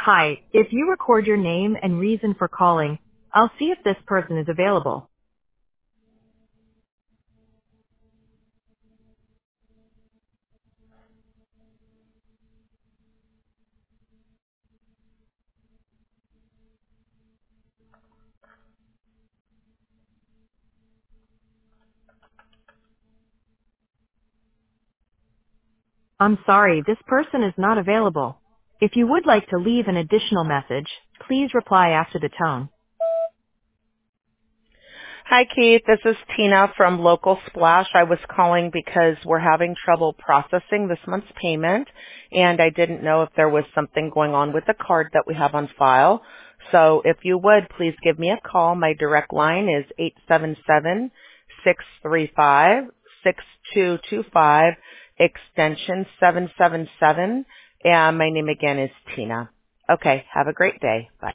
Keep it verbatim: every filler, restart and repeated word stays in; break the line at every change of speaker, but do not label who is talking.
Hi, if you record your name and reason for calling, I'll see if this person is available. I'm sorry, this person is not available. If you would like to leave an additional message, please reply after the tone.
Hi, Keith. This is Tina from Local Splash. I was calling because we're having trouble processing this month's payment, and I didn't know if there was something going on with the card that we have on file. So if you would, please give me a call. My direct line is eight seven seven, six three five, six two two five, extension seven seven seven, and my name again is Tina. Okay, have a great day. Bye.